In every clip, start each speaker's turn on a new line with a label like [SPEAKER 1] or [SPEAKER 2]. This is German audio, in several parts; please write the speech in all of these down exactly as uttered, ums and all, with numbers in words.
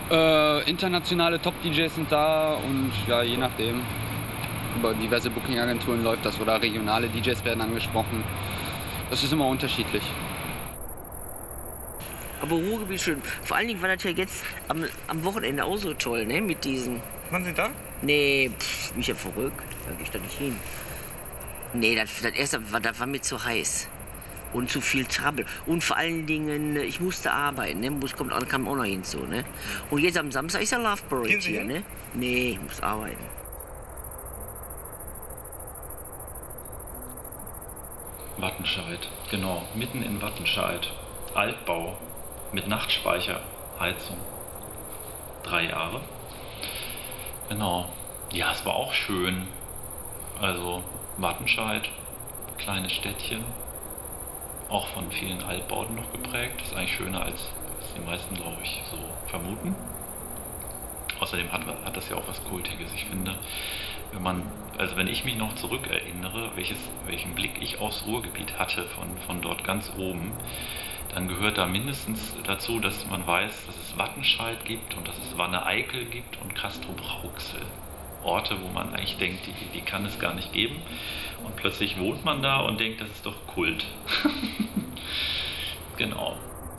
[SPEAKER 1] Äh, internationale Top-D Js sind da und ja, je nachdem. Über diverse Booking-Agenturen läuft das oder regionale D Js werden angesprochen. Das ist immer unterschiedlich.
[SPEAKER 2] Aber Ruhrgebiet schön. Vor allen Dingen war das ja jetzt am, am Wochenende auch so toll, ne? Mit diesen.
[SPEAKER 3] Wann sind da?
[SPEAKER 2] Nee, pff, bin ich ja verrückt. Da geh ich da nicht hin. Nee, das, das erste war, das war mir zu heiß. Und zu viel Trouble. Und vor allen Dingen, ich musste arbeiten, ne? Muss, kommt, kam auch noch hinzu, ne? Und jetzt am Samstag ist ja Love Parade hier, ne? Nee, ich muss arbeiten.
[SPEAKER 4] Wattenscheid, genau, mitten in Wattenscheid. Altbau mit Nachtspeicherheizung. Drei Jahre. Genau. Ja, es war auch schön. Also Wattenscheid, kleines Städtchen. Auch von vielen Altbauten noch geprägt. Das ist eigentlich schöner, als, als die meisten, glaube ich, so vermuten. Außerdem hat, hat das ja auch was Kultiges. Ich finde, wenn man, also wenn ich mich noch zurückerinnere, welches, welchen Blick ich aufs Ruhrgebiet hatte, von, von dort ganz oben, dann gehört da mindestens dazu, dass man weiß, dass es Wattenscheid gibt und dass es Wanne-Eickel gibt und Castrop-Rauxel. Orte, wo man eigentlich denkt, die, die kann es gar nicht geben. Und plötzlich wohnt man da und denkt, das ist doch Kult. Genau.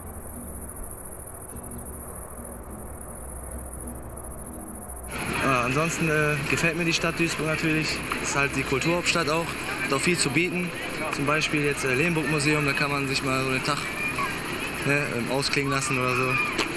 [SPEAKER 5] Ja, ansonsten äh, gefällt mir die Stadt Duisburg natürlich. Ist halt die Kulturhauptstadt auch. Hat auch viel zu bieten. Zum Beispiel jetzt äh, Lehnburg Museum, da kann man sich mal so einen Tag ne, ausklingen lassen oder so.